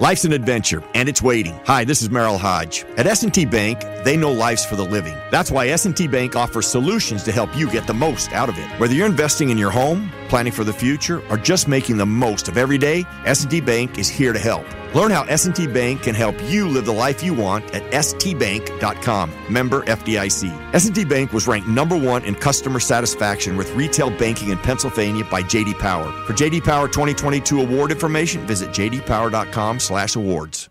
Life's an adventure, and it's waiting. Hi, this is Merrill Hodge. At S&T Bank, they know life's for the living. That's why S&T Bank offers solutions to help you get the most out of it. Whether you're investing in your home, planning for the future, or just making the most of every day, S&T Bank is here to help. Learn how S&T Bank can help you live the life you want at stbank.com. Member FDIC. S&T Bank was ranked #1 in customer satisfaction with retail banking in Pennsylvania by J.D. Power. For J.D. Power 2022 award information, visit jdpower.com/awards.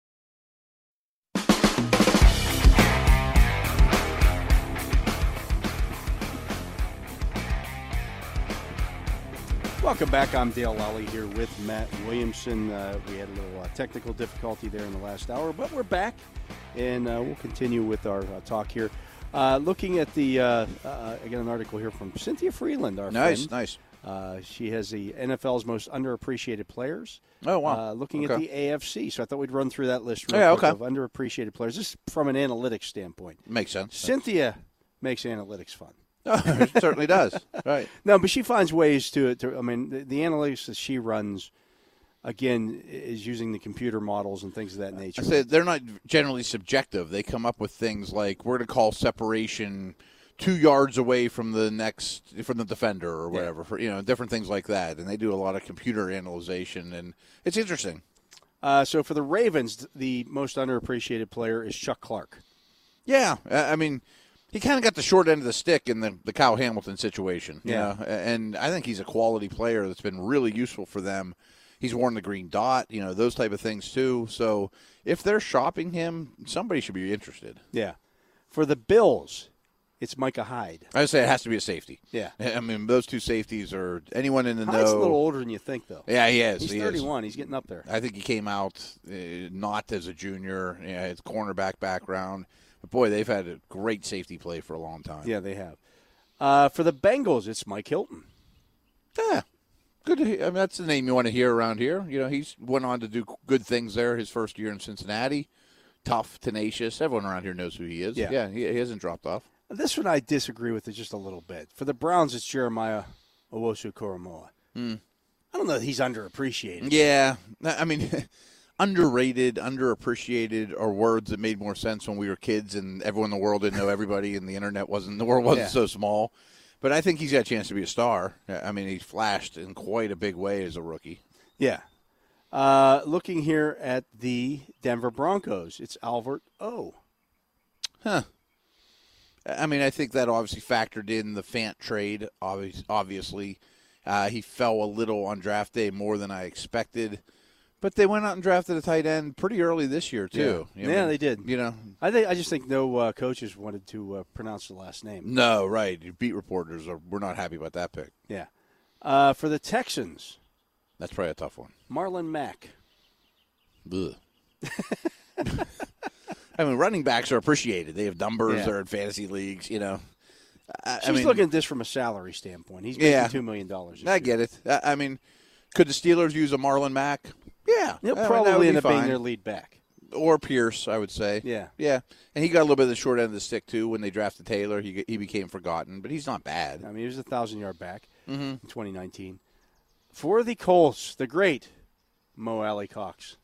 Welcome back. I'm Dale Lally here with Matt Williamson. We had a little technical difficulty there in the last hour, but we're back, and we'll continue with our talk here. Looking at the again, an article here from Cynthia Freeland, our friend. Nice. She has the NFL's most underappreciated players. Oh, wow. Looking at the AFC, so I thought we'd run through that list Yeah, quick of underappreciated players. This is from an analytics standpoint. Makes sense. Cynthia makes analytics fun. It certainly does. Right. No, but she finds ways to I mean, the analytics that she runs, again, is using the computer models and things of that nature. I said they're not generally subjective. They come up with things like we're to call separation 2 yards away from the defender or whatever, for, different things like that. And they do a lot of computer analyzation, and it's interesting. So for the Ravens, the most underappreciated player is Chuck Clark. Yeah, I mean, he kind of got the short end of the stick in the Kyle Hamilton situation. Yeah. And I think he's a quality player that's been really useful for them. He's worn the green dot, those type of things too. So if they're shopping him, somebody should be interested. Yeah. For the Bills, it's Micah Hyde. I would say it has to be a safety. Yeah. I mean, those two safeties are anyone in the Hyde's know. a little older than you think, though. Yeah, he is. He's 31. He's getting up there. I think he came out not as a junior. His cornerback background. But, boy, they've had a great safety play for a long time. Yeah, they have. For the Bengals, it's Mike Hilton. Yeah. Good. I mean, that's the name you want to hear around here. He's went on to do good things there his first year in Cincinnati. Tough, tenacious. Everyone around here knows who he is. Yeah, he hasn't dropped off. This one I disagree with it just a little bit. For the Browns, it's Jeremiah Owusu-Koramoah. I don't know that he's underappreciated. Yeah. I mean, underrated, underappreciated are words that made more sense when we were kids and everyone in the world didn't know everybody and the world wasn't so small. But I think he's got a chance to be a star. I mean, he's flashed in quite a big way as a rookie. Yeah. Looking here at the Denver Broncos, it's Albert O. Huh. I mean, I think that obviously factored in the Fant trade, obviously. He fell a little on draft day, more than I expected. But they went out and drafted a tight end pretty early this year, too. Yeah, they did. I just think no coaches wanted to pronounce the last name. No, right. Your beat reporters were not happy about that pick. Yeah. For the Texans. That's probably a tough one. Marlon Mack. Ugh. I mean, running backs are appreciated. They have numbers. Yeah. They're in fantasy leagues, She's looking at this from a salary standpoint. He's making $2 million this year. I get it. I mean, could the Steelers use a Marlon Mack? Yeah. He'll probably end up being their lead back. Or Pierce, I would say. Yeah. Yeah. And he got a little bit of the short end of the stick, too, when they drafted Taylor. He became forgotten, but he's not bad. I mean, he was a 1,000-yard back in 2019. For the Colts, the great Mo Alley Cox.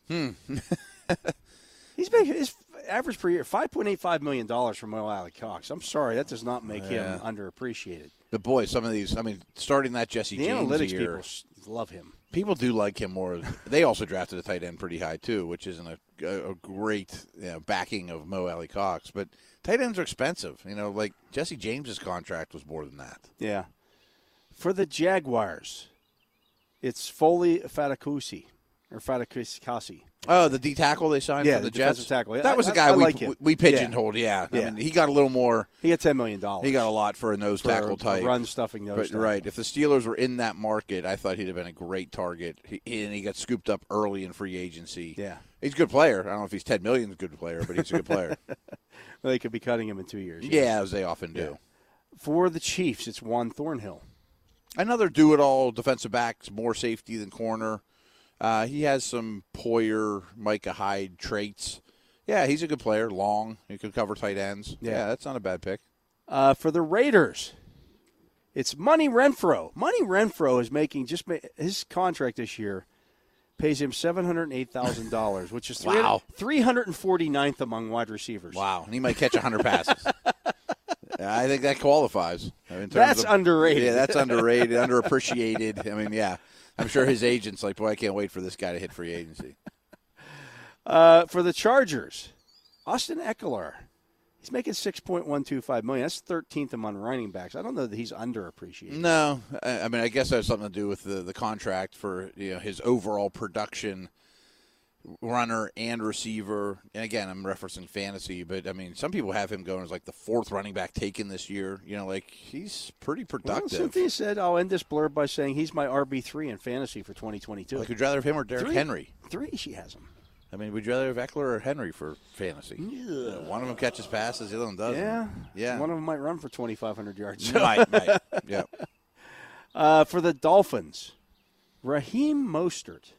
He's making his average per year, $5.85 million for Mo Alley Cox. I'm sorry, that does not make him underappreciated. But, boy, some of these, I mean, starting that Jesse James analytics year, people love him. People do like him more. They also drafted a tight end pretty high, too, which isn't a great backing of Mo Alley Cox. But tight ends are expensive. Like Jesse James's contract was more than that. Yeah. For the Jaguars, it's Foley Fatukasi. Oh, the D tackle they signed for the Jets? Tackle. That was the guy we pigeonholed, yeah. Yeah. I mean, he got a little more. He got $10 million. He got a lot for a nose tackle type. Run-stuffing nose tackle. Right. If the Steelers were in that market, I thought he'd have been a great target. And he got scooped up early in free agency. Yeah. He's a good player. I don't know if he's $10 million a good player, but he's a good player. Well, they could be cutting him in 2 years. Yeah, as they often do. For the Chiefs, it's Juan Thornhill. Another do-it-all defensive back, more safety than corner. He has some Poyer, Micah Hyde traits. Yeah, he's a good player. Long. He can cover tight ends. Yeah, that's not a bad pick. For the Raiders, it's Money Renfro. Money Renfro is making his contract this year pays him $708,000, which is Wow. 349th among wide receivers. Wow, and he might catch 100 passes. I think that qualifies. In terms That's of, underrated. Yeah, that's underrated, underappreciated. I mean, yeah. I'm sure his agent's like, boy, I can't wait for this guy to hit free agency. For the Chargers, Austin Eckler. He's making $6.125 million. That's 13th among running backs. I don't know that he's underappreciated. No, I mean, I guess that has something to do with the contract for his overall production, runner and receiver. And again, I'm referencing fantasy, but I mean, some people have him going as like the fourth running back taken this year. Like he's pretty productive. Well, Cynthia said, I'll end this blurb by saying he's my RB3 in fantasy for 2022. Like, would you rather have him or Derrick Henry? 3, she has him. I mean, would you rather have Eckler or Henry for fantasy? Yeah. One of them catches passes, the other one doesn't. Yeah. One of them might run for 2,500 yards. Might. Yeah. For the Dolphins, Raheem Mostert.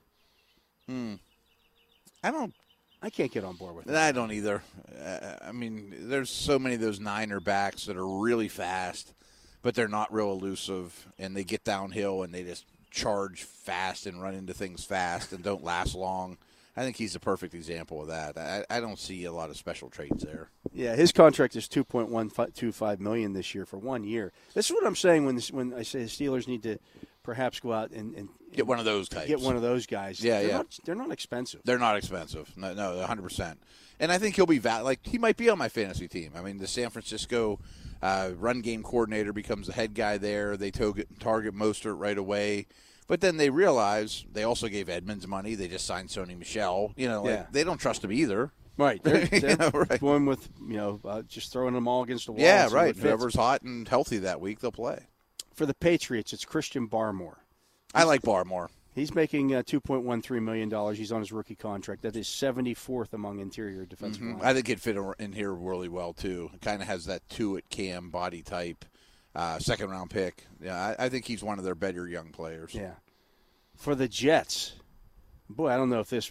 I can't get on board with that. I don't either. I mean, there's so many of those Niner backs that are really fast, but they're not real elusive, and they get downhill and they just charge fast and run into things fast and don't last long. I think he's a perfect example of that. I don't see a lot of special traits there. Yeah, his contract is $2.125 million this year for 1 year. This is what I'm saying when I say the Steelers need to perhaps go out and get one of those types. Get one of those guys. Yeah, they're not expensive. They're not expensive. No, 100%. And I think he'll be he might be on my fantasy team. I mean, the San Francisco run game coordinator becomes the head guy there. They target Mostert right away. But then they realize they also gave Edmonds money. They just signed Sony Michel. They don't trust him either. Right. They're right. going with, just throwing them all against the wall. Yeah, right. Whoever's hot and healthy that week, they'll play. For the Patriots, it's Christian Barmore. I like Barmore. He's making $2.13 million. He's on his rookie contract. That is 74th among interior defensive line. I think he'd fit in here really well, too. It kind of has that Tuitt Cam body type. Second-round pick. Yeah, I think he's one of their better young players. Yeah. For the Jets, boy, I don't know if this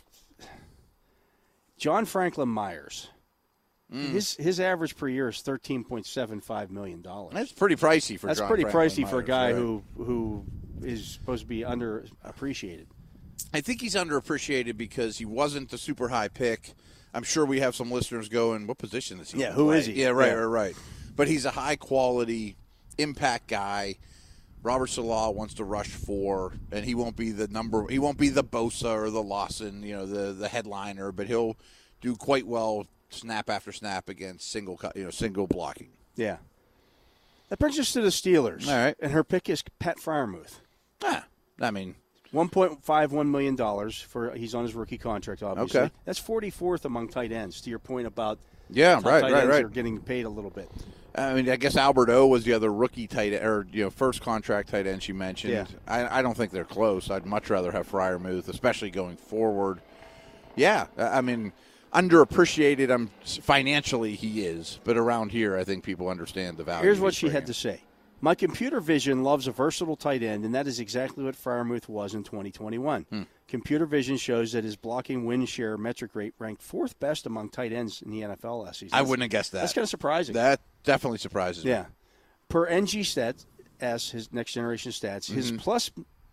– John Franklin Myers, his average per year is $13.75 million. That's pretty pricey for John Franklin Myers. That's pretty pricey for a guy who is supposed to be underappreciated. I think he's underappreciated because he wasn't the super high pick. I'm sure we have some listeners going, what position is he? Yeah, who is he? Yeah, right. But he's a high-quality – impact guy. Robert Salah wants to rush 4, and he won't be the Bosa or the Lawson, the headliner, but he'll do quite well snap after snap against single blocking. Yeah. That brings us to the Steelers. All right. And her pick is Pat Freiermuth. I mean, $1.51 million he's on his rookie contract, obviously. Okay. That's 44th among tight ends, to your point about tight ends are getting paid a little bit. I mean, I guess Albert O was the other rookie tight end, or first contract tight end she mentioned. Yeah. I don't think they're close. I'd much rather have Freiermuth, especially going forward. Yeah, I mean, underappreciated. Financially he is, but around here I think people understand the value. Here's what she had to say. My computer vision loves a versatile tight end, and that is exactly what Freiermuth was in 2021. Computer vision shows that his blocking win share metric rate ranked 4th best among tight ends in the NFL last season. I wouldn't have guessed that. That's kind of surprising. That definitely surprises me. Yeah. Per NG Stats, his next generation stats, his plus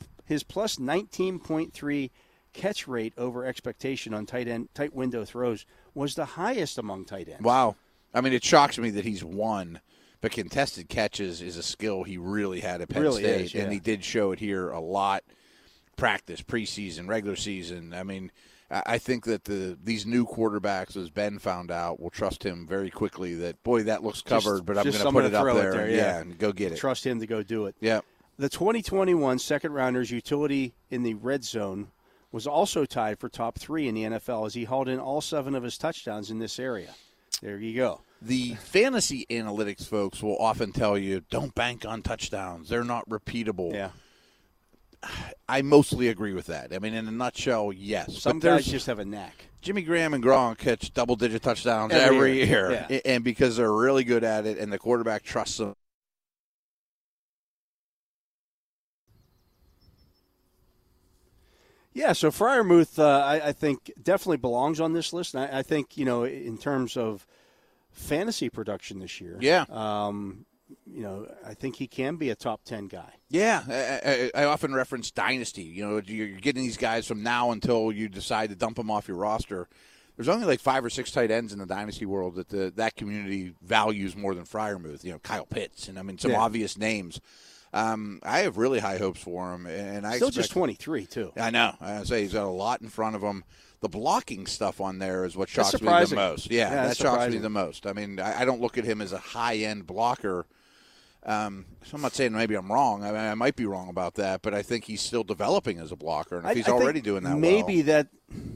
19.3 catch rate over expectation on tight window throws was the highest among tight ends. Wow. I mean, it shocks me that he's won. But contested catches is a skill he really had at Penn State, and he did show it here a lot. Practice, preseason, regular season. I mean, I think that these new quarterbacks, as Ben found out, will trust him very quickly that, boy, that looks covered, but I'm going to put it up there. And go get it. Trust him to go do it. Yeah. The 2021 second-rounder's utility in the red zone was also tied for top 3 in the NFL as he hauled in all 7 of his touchdowns in this area. There you go. The fantasy analytics folks will often tell you, don't bank on touchdowns. They're not repeatable. Yeah. I mostly agree with that. I mean, in a nutshell, yes. Some guys just have a knack. Jimmy Graham and Gronk catch double-digit touchdowns every year. Yeah. And because they're really good at it and the quarterback trusts them. Yeah, so Freiermuth, I think, definitely belongs on this list. And I think, in terms of fantasy production this year, I think he can be a top 10 guy. Yeah, I often reference dynasty. You're getting these guys from now until you decide to dump them off your roster. There's only like 5 or 6 tight ends in the dynasty world that community values more than Freiermuth. Kyle Pitts and some obvious names. I have really high hopes for him, and I still expect, just 23 too. I know. I say he's got a lot in front of him. The blocking stuff on there is what shocks me the most. Yeah, that shocks me the most. I mean, I don't look at him as a high-end blocker. So I'm not saying maybe I'm wrong. I mean, I might be wrong about that, but I think he's still developing as a blocker. And if he's already doing that maybe that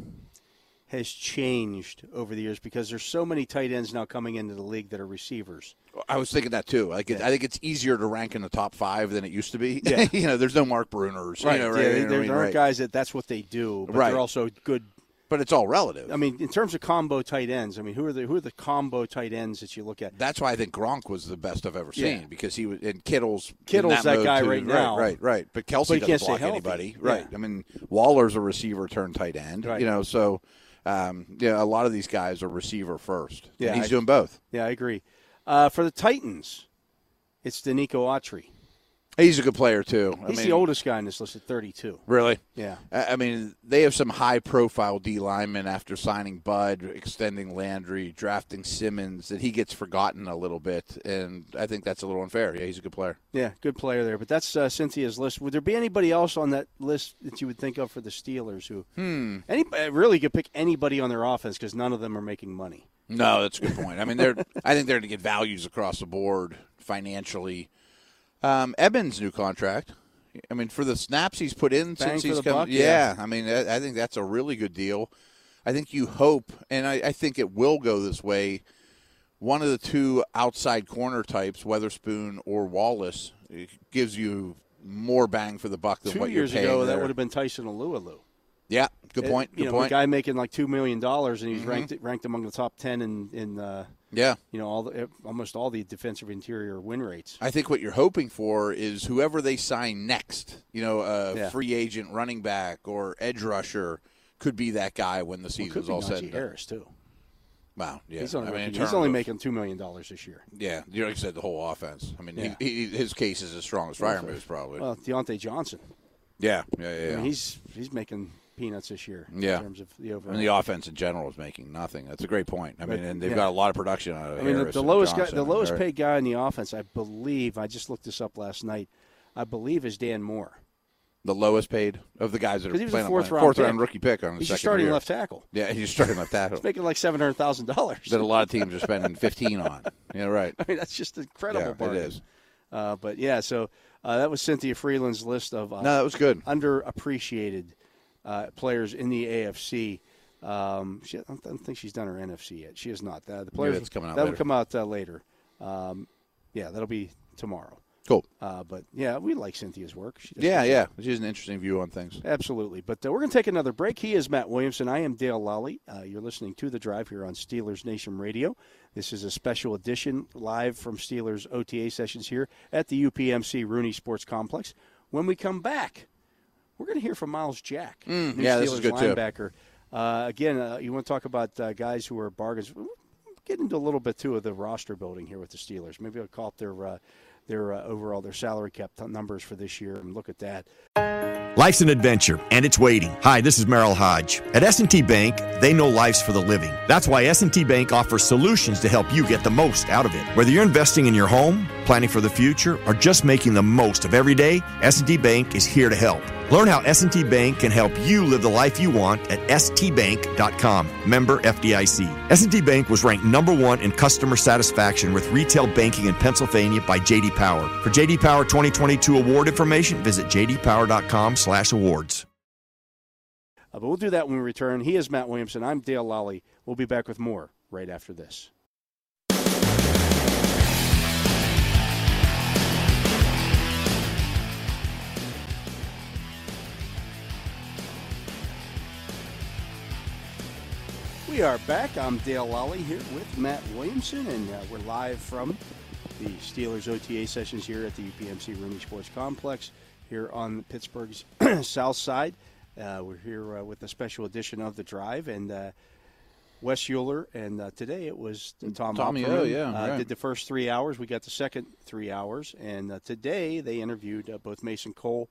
has changed over the years because there's so many tight ends now coming into the league that are receivers. I was thinking that too. I think it's easier to rank in the top 5 than it used to be. Yeah. There's no Mark Bruners. Right. There aren't guys that's what they do, but they're also good. But it's all relative. I mean, in terms of combo tight ends, who are the combo tight ends that you look at? That's why I think Gronk was the best I've ever seen because he was and Kittle's that guy too. Right now. Right. But Kelsey doesn't block anybody. Yeah. Right. I mean, Waller's a receiver turned tight end. Right. So a lot of these guys are receiver first. Yeah, and he's doing both. Yeah, I agree. For the Titans, it's Denico Autry. He's a good player, too. He's the oldest guy in this list at 32. Really? Yeah. I mean, they have some high-profile D linemen after signing Bud, extending Landry, drafting Simmons, that he gets forgotten a little bit, and I think that's a little unfair. Yeah, he's a good player. Yeah, good player there. But that's Cynthia's list. Would there be anybody else on that list that you would think of for the Steelers who really could pick anybody on their offense because none of them are making money? No, that's a good point. I mean, I think they're going to get values across the board financially. Evans' new contract. I mean, for the snaps he's put in since he's come. Yeah, I mean, I think that's a really good deal. I think you hope, and I think it will go this way. One of the 2 outside corner types, Weatherspoon or Wallace, gives you more bang for the buck than what you're paying. 2 years ago, there. that would have been Tyson Alualu. Yeah, good point. Good point. A guy making like $2 million, and he's ranked among the top 10 in almost all the defensive interior win rates. I think what you're hoping for is whoever they sign next, free agent running back or edge rusher could be that guy when the season's all said and done. Harris too. Wow, yeah. He's only making $2 million this year. Yeah, like you said, the whole offense. I mean, his case is as strong as Freiermuth's probably. Well, Deontay Johnson. Yeah. I mean, he's making peanuts this year in terms of the overall. And the offense in general is making nothing. That's a great point. I mean, and they've got a lot of production out of it. I mean, the lowest paid guy in the offense, I believe, I just looked this up last night, I believe is Dan Moore. The lowest paid of the guys that are playing fourth round rookie pick on the second year. He's starting left tackle. Yeah, he's starting left tackle. He's making like $700,000. That a lot of teams are spending $15 on. Yeah, right. I mean, that's just incredible. Yeah, it is. But yeah, so that was Cynthia Freeland's list of that was good. Underappreciated players in the AFC. I don't think she's done her NFC yet. She has not. The players that's coming out that'll later. come out later. That'll be tomorrow. Cool. But yeah, we like Cynthia's work. She has an interesting view on things. Absolutely. But we're going to take another break. He is Matt Williamson. I am Dale Lally. You're listening to The Drive here on Steelers Nation Radio. This is a special edition live from Steelers OTA sessions here at the UPMC Rooney Sports Complex. When we come back, we're going to hear from Miles Jack, new Steelers this is good linebacker. Again, you want to talk about guys who are bargains. We'll get into a little bit, too, of the roster building here with the Steelers. Maybe I'll call up their salary cap numbers for this year and look at that. Life's an adventure, and it's waiting. Hi, this is Merrill Hodge. At S&T Bank, they know life's for the living. That's why S&T Bank offers solutions to help you get the most out of it. Whether you're investing in your home, planning for the future, or just making the most of every day, S&T Bank is here to help. Learn how S&T Bank can help you live the life you want at stbank.com. Member FDIC. S&T Bank was ranked #1 in customer satisfaction with retail banking in Pennsylvania by J.D. Power. For J.D. Power 2022 award information, visit jdpower.com/awards. But we'll do that when we return. He is Matt Williamson. I'm Dale Lally. We'll be back with more right after this. We are back. I'm Dale Lally here with Matt Williamson, and we're live from the Steelers OTA sessions here at the UPMC Rooney Sports Complex here on Pittsburgh's south side. We're here with a special edition of The Drive, and Wes Euler, and today it was Tom Tommy Opperman. O, yeah, right. Did the first 3 hours. We got the second 3 hours, and today they interviewed both Mason Cole,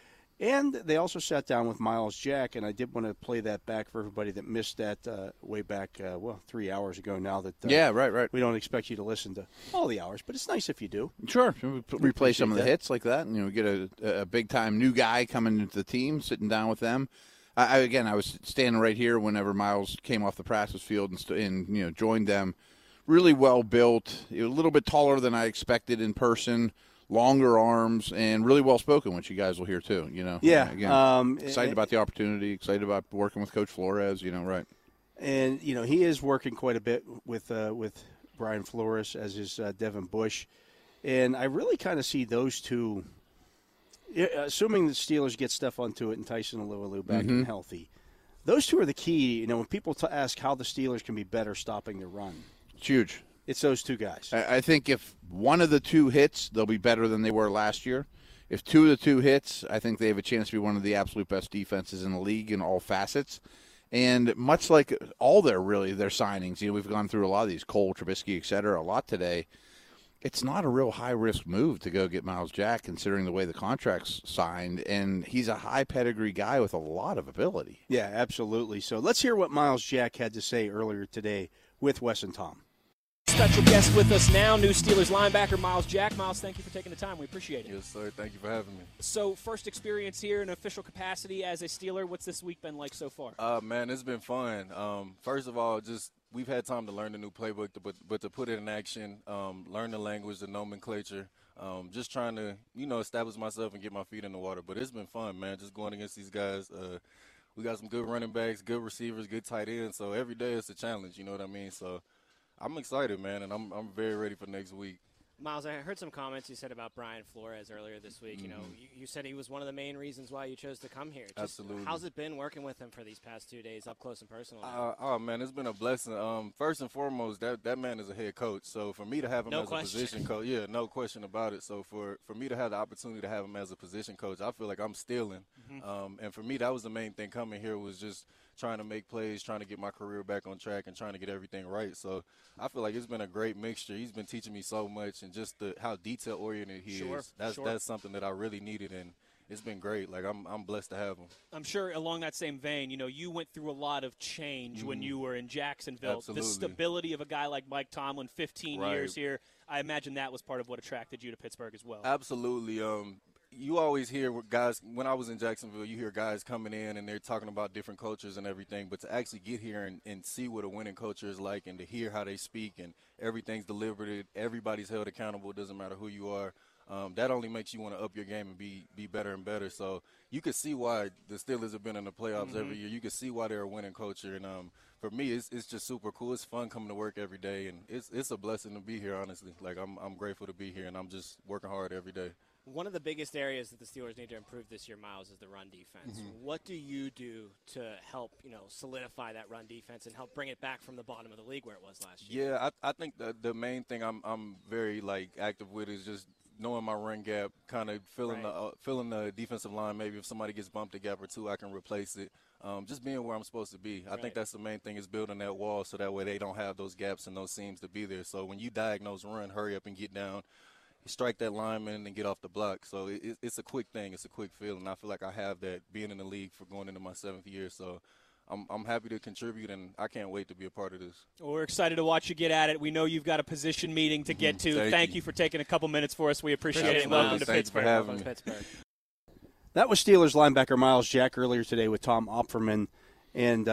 and they also sat down with Miles Jack, and I did want to play that back for everybody that missed that way back, 3 hours ago now. That right. We don't expect you to listen to all the hours, but it's nice if you do. Sure. Replay some of the that. hits like that, and get a big-time new guy coming into the team, sitting down with them. I was standing right here whenever Miles came off the practice field and joined them. Really well built, a little bit taller than I expected in person, longer arms, and really well spoken, which you guys will hear too. Yeah. Again, excited about the opportunity, excited about working with Coach Flores. Right. And he is working quite a bit with Brian Flores, as is Devin Bush, and I really kind of see those two. Assuming the Steelers get Stephon Tuitt and Tyson Alualu back and healthy, those two are the key. When people ask how the Steelers can be better stopping the run, It's huge. It's those two guys. I think if one of the two hits, they'll be better than they were last year. If two of the two hits, I think they have a chance to be one of the absolute best defenses in the league in all facets. And much like all their signings, we've gone through a lot of these, Cole, Trubisky, et cetera, a lot today. It's not a real high-risk move to go get Miles Jack, considering the way the contract's signed, and he's a high-pedigree guy with a lot of ability. Yeah, absolutely. So let's hear what Miles Jack had to say earlier today with Wes and Tom. Special guest with us now, new Steelers linebacker Miles Jack. Miles, thank you for taking the time. We appreciate it. Yes, sir. Thank you for having me. So, first experience here in official capacity as a Steeler. What's this week been like so far? Man, it's been fun. First of all, we've had time to learn the new playbook, but to put it in action, learn the language, the nomenclature, just trying to, establish myself and get my feet in the water. But it's been fun, man, just going against these guys. We got some good running backs, good receivers, good tight ends. So every day it's a challenge, you know what I mean? So I'm excited, man, and I'm very ready for next week. Miles, I heard some comments you said about Brian Flores earlier this week. You said he was one of the main reasons why you chose to come here. Absolutely. How's it been working with him for these past 2 days, up close and personal? Oh, man, it's been a blessing. First and foremost, that man is a head coach. So for me to have him as a position coach, yeah, no question about it. So for me to have the opportunity to have him as a position coach, I feel like I'm stealing. And for me, that was the main thing coming here, was just trying to make plays, trying to get my career back on track, and trying to get everything right. So I feel like it's been a great mixture. He's been teaching me so much, and just how detail-oriented he is. That's something that I really needed, and it's been great. Like, I'm blessed to have him. I'm sure along that same vein, you went through a lot of change when you were in Jacksonville. Absolutely. The stability of a guy like Mike Tomlin, 15 years here, I imagine that was part of what attracted you to Pittsburgh as well. Absolutely. You always hear guys, when I was in Jacksonville, you hear guys coming in and they're talking about different cultures and everything, but to actually get here and see what a winning culture is like, and to hear how they speak and everything's delivered, everybody's held accountable, it doesn't matter who you are, that only makes you want to up your game and be better and better. So you can see why the Steelers have been in the playoffs every year. You can see why they're a winning culture. And for me, it's just super cool. It's fun coming to work every day, and it's a blessing to be here, honestly. Like, I'm grateful to be here, and I'm just working hard every day. One of the biggest areas that the Steelers need to improve this year, Miles, is the run defense. What do you do to help, solidify that run defense and help bring it back from the bottom of the league where it was last year? Yeah, I think the main thing I'm very active with is just knowing my run gap, kind of filling the defensive line. Maybe if somebody gets bumped a gap or two, I can replace it. Just being where I'm supposed to be. I think that's the main thing, is building that wall so that way they don't have those gaps and those seams to be there. So when you diagnose run, hurry up and get down. Strike that lineman and get off the block. So it's a quick thing. It's a quick feeling. I feel like I have that being in the league for going into my 7th year. So I'm happy to contribute, and I can't wait to be a part of this. Well, we're excited to watch you get at it. We know you've got a position meeting to get to. Thank you for taking a couple minutes for us. We appreciate it. And welcome to Pittsburgh. Thank you for having me. That was Steelers linebacker Miles Jack earlier today with Tom Opperman and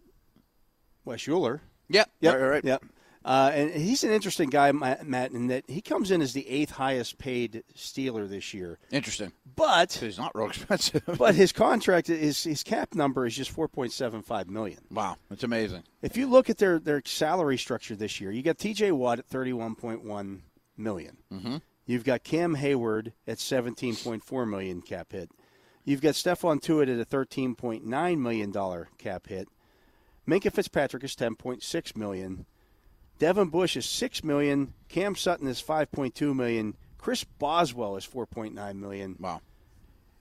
Wes Euler. Yep. Right. Yep. And he's an interesting guy, Matt, in that he comes in as the 8th highest paid Steeler this year. Interesting. But he's not real expensive. But his contract, his cap number is just $4.75 million. Wow, that's amazing. If you look at their salary structure this year, you got T.J. Watt at $31.1 million. Mm-hmm. You've got Cam Hayward at $17.4 million cap hit. You've got Stephon Tuitt at a $13.9 million cap hit. Minkah Fitzpatrick is $10.6 million. Devin Bush is $6 million. Cam Sutton is $5.2 million. Chris Boswell is $4.9 million. Wow.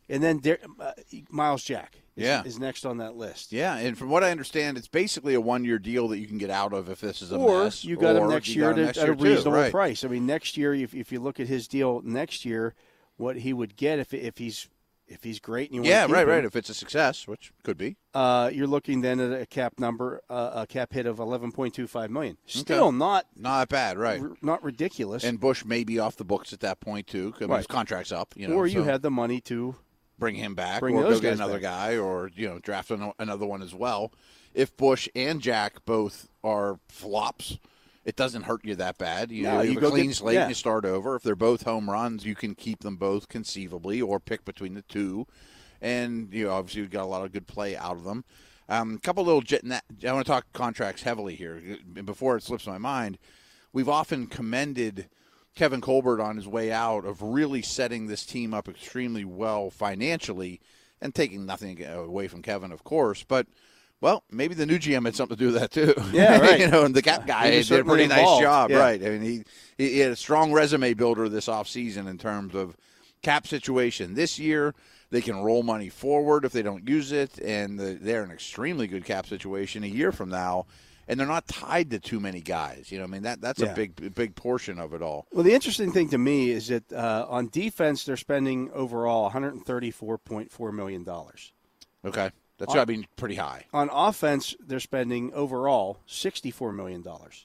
And then Miles Jack is next on that list. Yeah, and from what I understand, it's basically a 1-year deal that you can get out of if this is a or mess. You got him next year at a reasonable right. price. I mean, next year, if you look at his deal next year, what he would get if he's great and you want to keep him, if it's a success, which could be. You're looking then at a cap number, a cap hit of $11.25 million. Still not bad, right? Not ridiculous. And Bush may be off the books at that point too, because his contract's up. Or you had the money to bring him back, bring or those go get guys another back. guy, or draft another one as well. If Bush and Jack both are flops, it doesn't hurt you that bad. You have a clean slate and you start over. If they're both home runs, you can keep them both conceivably, or pick between the two. And obviously we've got a lot of good play out of them. A couple little I want to talk contracts heavily here. Before it slips my mind, we've often commended Kevin Colbert on his way out of really setting this team up extremely well financially, and taking nothing away from Kevin, of course. But, well, maybe the new GM had something to do with that too. Yeah, right. And the cap guy did a pretty nice job, right? I mean, he had a strong resume builder this offseason in terms of cap situation. This year, they can roll money forward if they don't use it, and they're in an extremely good cap situation a year from now. And they're not tied to too many guys. I mean, that's a big portion of it all. Well, the interesting thing to me is that on defense, they're spending overall $134.4 million. Okay. That's got to be pretty high. On offense, they're spending overall $64 million.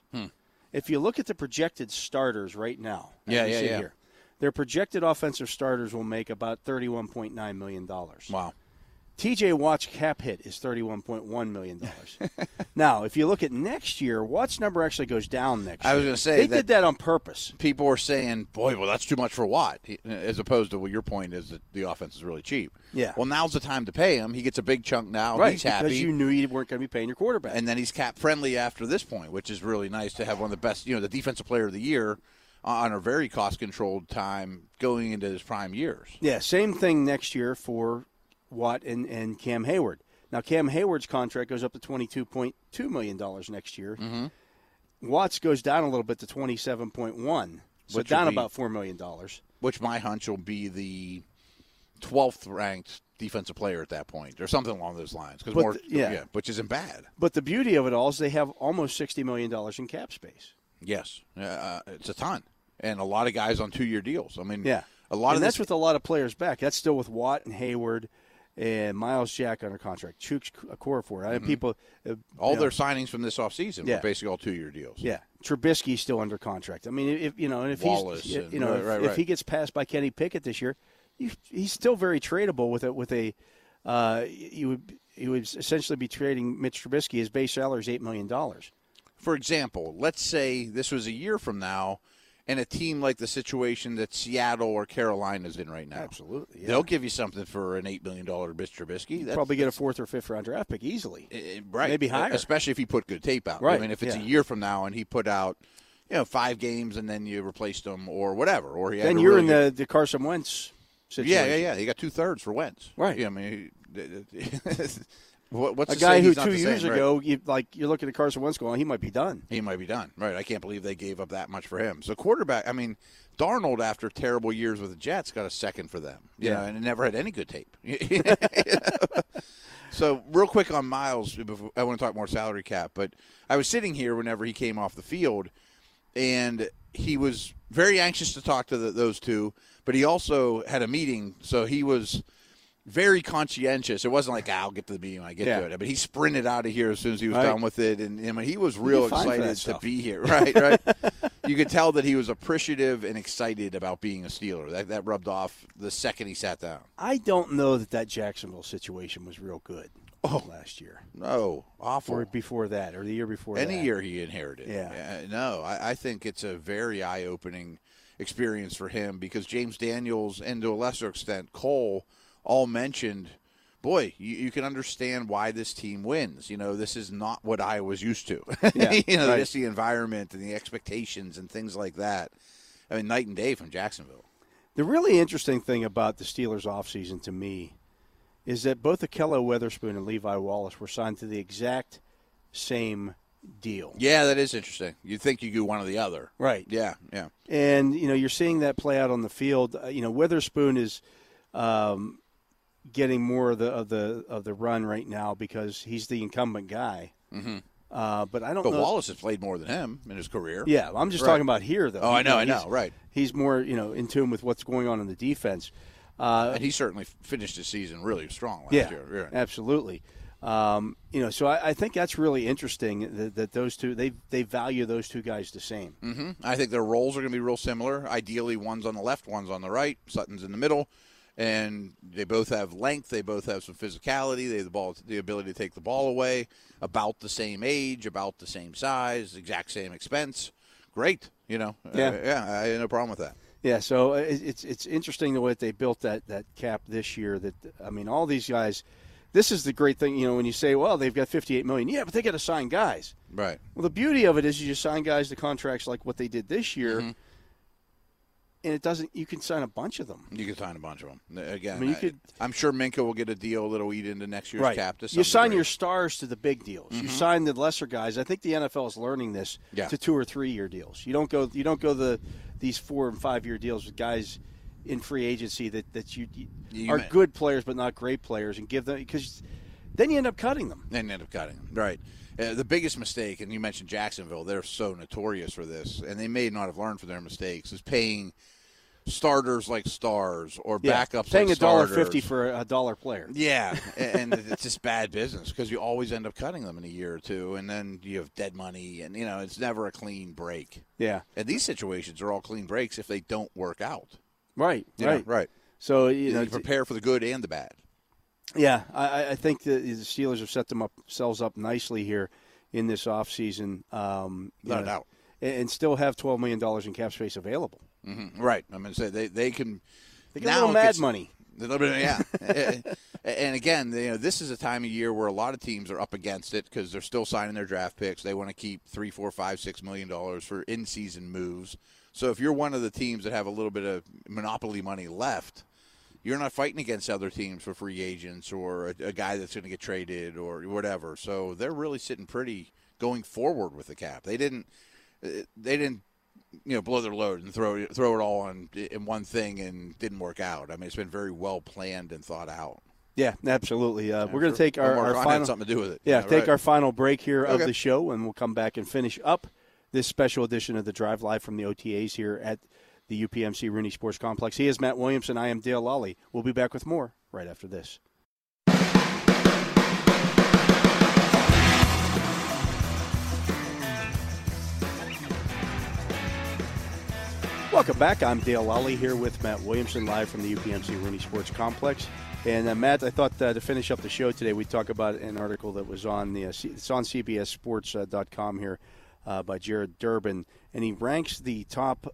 If you look at the projected starters right now, here, their projected offensive starters will make about $31.9 million. Wow. T.J. Watt's cap hit is $31.1 million. Now, if you look at next year, Watt's number actually goes down next year. I was going to say they did that on purpose. People were saying, boy, well, that's too much for Watt, as opposed to your point is that the offense is really cheap. Yeah. Well, now's the time to pay him. He gets a big chunk now. Right, he's happy. because you knew you weren't going to be paying your quarterback. And then he's cap-friendly after this point, which is really nice to have one of the best, the defensive player of the year on a very cost-controlled time going into his prime years. Yeah, same thing next year for Watt and Cam Hayward. Now, Cam Hayward's contract goes up to $22.2 million next year. Mm-hmm. Watt's goes down a little bit to $27.1, so down about $4 million. Which my hunch will be the 12th ranked defensive player at that point, or something along those lines. Which isn't bad. But the beauty of it all is they have almost $60 million in cap space. Yes, it's a ton, and a lot of guys on 2-year deals. I mean, that's with a lot of players back. That's still with Watt and Hayward and Miles Jack under contract. Chooks Okorafor. I mean, people. All their signings from this offseason were basically all 2-year deals. Yeah, Trubisky's still under contract. I mean, if Wallace if he gets passed by Kenny Pickett this year, he's still very tradable with a. You would essentially be trading Mitch Trubisky. His base salary is $8 million. For example, let's say this was a year from now, and a team like the situation that Seattle or Carolina's in right now. Absolutely. Yeah. They'll give you something for an $8 million Mitch Trubisky. Probably get a 4th or 5th round draft pick easily. Right. Maybe higher. Especially if he put good tape out. Right. I mean, if it's a year from now and he put out, 5 games and then you replaced him or whatever. Or he had then you're in the Carson Wentz situation. Yeah. You got 2/3 for Wentz. Right. Yeah, I mean, what's a guy who 2 years ago, you're looking at Carson Wentz going, he might be done. He might be done. Right. I can't believe they gave up that much for him. So quarterback, I mean, Darnold, after terrible years with the Jets, got a second for them. And it never had any good tape. So real quick on Miles, I want to talk more salary cap, but I was sitting here whenever he came off the field, and he was very anxious to talk to those two, but he also had a meeting, so he was very conscientious. It wasn't like, I'll get to the meeting when I get to it. But he sprinted out of here as soon as he was done with it. And I mean, he was real excited to be here. Right. You could tell that he was appreciative and excited about being a Steeler. That rubbed off the second he sat down. I don't know that Jacksonville situation was real good last year. No, awful. Or before that, or the year before Any year he inherited. Yeah. No, I think it's a very eye-opening experience for him because James Daniels and to a lesser extent Cole all mentioned, boy, you can understand why this team wins. This is not what I was used to. Just the environment and the expectations and things like that. I mean, night and day from Jacksonville. The really interesting thing about the Steelers' offseason to me is that both Ahkello Witherspoon and Levi Wallace were signed to the exact same deal. Yeah, that is interesting. You'd think you do one or the other. Right. Yeah. And, you're seeing that play out on the field. Witherspoon is getting more of the run right now because he's the incumbent guy. Mm-hmm. But I don't But know. Wallace has played more than him in his career. Yeah, I'm just Right. talking about here, though. Oh, I know, right. He's more, in tune with what's going on in the defense. And he certainly finished his season really strong last year. Right. Absolutely. So I think that's really interesting that those two, they value those two guys the same. Mm-hmm. I think their roles are going to be real similar. Ideally, one's on the left, one's on the right. Sutton's in the middle. And they both have length. They both have some physicality. They have the ability to take the ball away. About the same age, about the same size, exact same expense. Great, Yeah. I have no problem with that. Yeah, so it's interesting the way that they built that cap this year. All these guys. This is the great thing, when you say, well, they've got $58 million. Yeah, but they got to sign guys. Right. Well, the beauty of it is you just sign guys to contracts like what they did this year. Mm-hmm. And you can sign a bunch of them. You can sign a bunch of them. Again, I'm sure Minka will get a deal that'll eat into next year's cap. To some you sign degree. your stars to the big deals. Mm-hmm. You sign the lesser guys. I think the NFL is learning this to 2 or 3 year deals. You don't go these 4 and 5 year deals with guys in free agency that you are good players but not great players and give them because then you end up cutting them. Right. The biggest mistake, and you mentioned Jacksonville, they're so notorious for this, and they may not have learned from their mistakes, is paying starters like stars or backups paying like starters. $1.50 for a dollar player. Yeah, and it's just bad business because you always end up cutting them in a year or two, and then you have dead money, and it's never a clean break. Yeah, and these situations are all clean breaks if they don't work out. Right. So you prepare for the good and the bad. Yeah, I think the Steelers have set themselves up nicely here in this offseason. Not a doubt. And still have $12 million in cap space available. Mm-hmm. Right. I'm going to say they can. They get a little mad money. A little bit, yeah. And again, this is a time of year where a lot of teams are up against it because they're still signing their draft picks. They want to keep $3, $4, $5, $6 million for in-season moves. So if you're one of the teams that have a little bit of monopoly money left, you're not fighting against other teams for free agents or a guy that's going to get traded or whatever. So they're really sitting pretty going forward with the cap. They didn't blow their load and throw it all in one thing and didn't work out. I mean, it's been very well planned and thought out. Yeah, absolutely. We're going to take our final something to do with it. Yeah, take our final break here of the show, and we'll come back and finish up this special edition of the Drive Live from the OTAs here at the UPMC Rooney Sports Complex. He is Matt Williamson. I am Dale Lally. We'll be back with more right after this. Welcome back. I'm Dale Lally here with Matt Williamson live from the UPMC Rooney Sports Complex. And Matt, I thought to finish up the show today, we'd talk about an article that was on it's on CBSSports.com here by Jared Durbin, and he ranks the top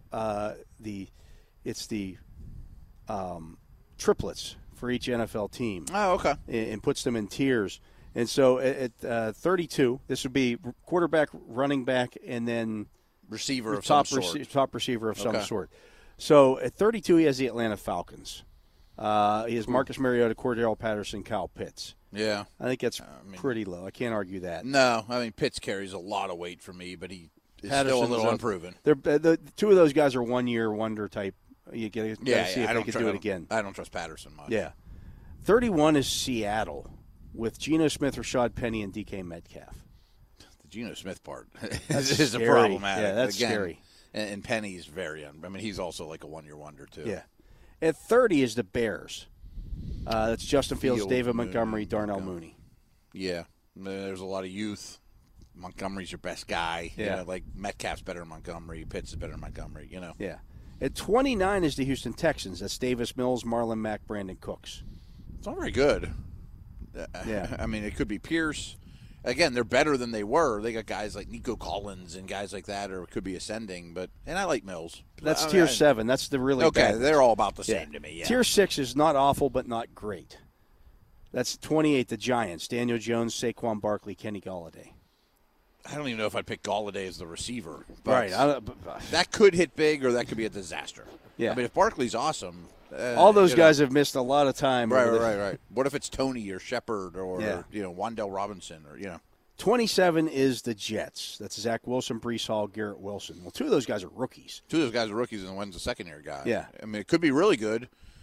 triplets for each NFL team. Oh, okay. And puts them in tiers. And so at 32, this would be quarterback, running back, and then receiver of top some sort. Top receiver of some sort. So at 32, he has the Atlanta Falcons. He has Marcus Mariota, Cordell Patterson, Kyle Pitts. Yeah. I think that's pretty low. I can't argue that. No, I mean, Pitts carries a lot of weight for me, but he is still a little unproven. The two of those guys are one-year wonder type. You got to see if they can do it again. I don't trust Patterson much. Yeah. 31 is Seattle with Geno Smith, Rashad Penny, and DK Metcalf. The Geno Smith part is problematic. Yeah, that's scary. And Penny's he's also like a one-year wonder, too. Yeah. At 30 is the Bears. That's Justin Fields, David Montgomery, Darnell Mooney. Yeah. There's a lot of youth. Montgomery's your best guy. Yeah. Like Metcalf's better than Montgomery. Pitts is better than Montgomery, Yeah. At 29 is the Houston Texans. That's Davis Mills, Marlon Mack, Brandon Cooks. It's not very good. Yeah. I mean, it could be Pierce. Again, they're better than they were. They got guys like Nico Collins and guys like that, or it could be ascending. And I like Mills. That's tier 7. That's the really bad. They're all about the same to me. Yeah. Tier 6 is not awful, but not great. That's 28, the Giants. Daniel Jones, Saquon Barkley, Kenny Golladay. I don't even know if I'd pick Golladay as the receiver. Right. That could hit big, or that could be a disaster. Yeah. I mean, if Barkley's awesome. All those guys have missed a lot of time. Right. What if it's Tony or Shepard or Wan'Dale Robinson or 27 is the Jets. That's Zach Wilson, Breece Hall, Garrett Wilson. Well, two of those guys are rookies. And one's a second-year guy. Yeah. I mean, it could be really good.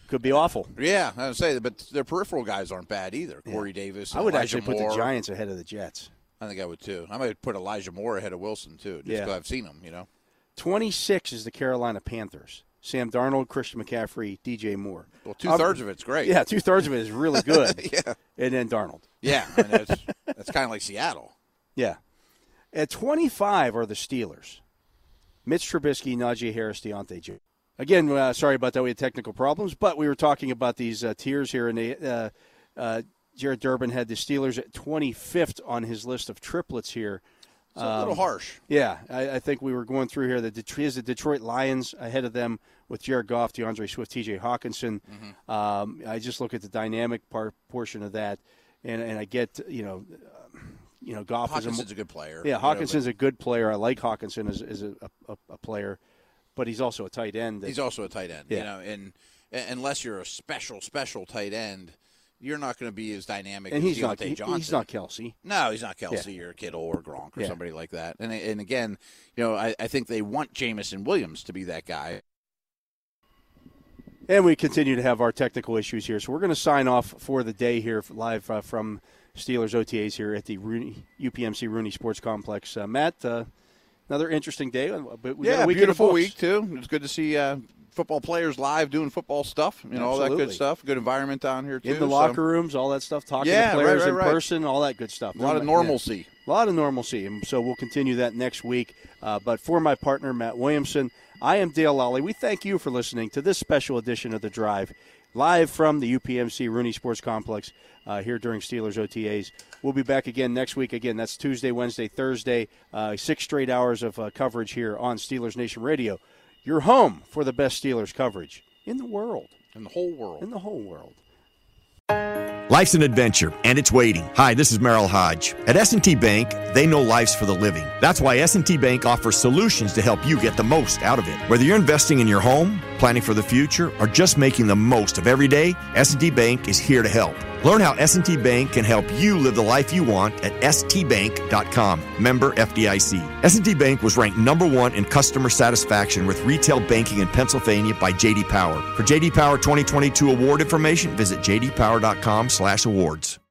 could be awful. Yeah, I would say, but their peripheral guys aren't bad either. Corey Davis. I would Elijah actually put Moore. the Giants ahead of the Jets. I think I would too. I might put Elijah Moore ahead of Wilson too, just because I've seen him. 26 is the Carolina Panthers. Sam Darnold, Christian McCaffrey, DJ Moore. Well, 2/3 of it's great. Yeah, 2/3 of it is really good. Yeah. And then Darnold. Yeah, that's kind of like Seattle. Yeah. At 25 are the Steelers. Mitch Trubisky, Najee Harris, Deontay Johnson. Again, sorry about that. We had technical problems, but we were talking about these tiers here, and Jared Durbin had the Steelers at 25th on his list of triplets here. It's a little harsh. Yeah, I think we were going through here. The Detroit Lions ahead of them with Jared Goff, DeAndre Swift, T.J. Hawkinson. Mm-hmm. I just look at the dynamic portion of that, and I get Goff Hawkinson's a good player. Yeah, Hawkinson's a good player. I like Hawkinson as a player, but he's also a tight end. He's also a tight end. Yeah. And unless you're a special tight end, you're not going to be as dynamic and as he's Deontay Johnson. He's not Kelsey. No, he's not Kelsey or Kittle or Gronk or somebody like that. And again, I think they want Jameson Williams to be that guy. And we continue to have our technical issues here, so we're going to sign off for the day here live from Steelers OTAs here at the UPMC Rooney Sports Complex. Matt, another interesting day. But we got a beautiful week too. It's good to see football players live doing football stuff, all that good stuff. Good environment down here too. In the locker rooms, all that stuff. Talking to players in person, all that good stuff. A lot of normalcy. A lot of normalcy, and so we'll continue that next week. But for my partner, Matt Williamson, I am Dale Lally. We thank you for listening to this special edition of The Drive, live from the UPMC Rooney Sports Complex here during Steelers OTAs. We'll be back again next week. Again, that's Tuesday, Wednesday, Thursday, 6 straight hours of coverage here on Steelers Nation Radio. Your home for the best Steelers coverage in the world. In the whole world. In the whole world. Life's an adventure, and it's waiting. Hi, this is Merrill Hodge. At S&T Bank, they know life's for the living. That's why S&T Bank offers solutions to help you get the most out of it. Whether you're investing in your home, planning for the future, or just making the most of every day, S&T Bank is here to help. Learn how S&T Bank can help you live the life you want at stbank.com. Member FDIC. S&T Bank was ranked #1 in customer satisfaction with retail banking in Pennsylvania by J.D. Power. For J.D. Power 2022 award information, visit jdpower.com/awards.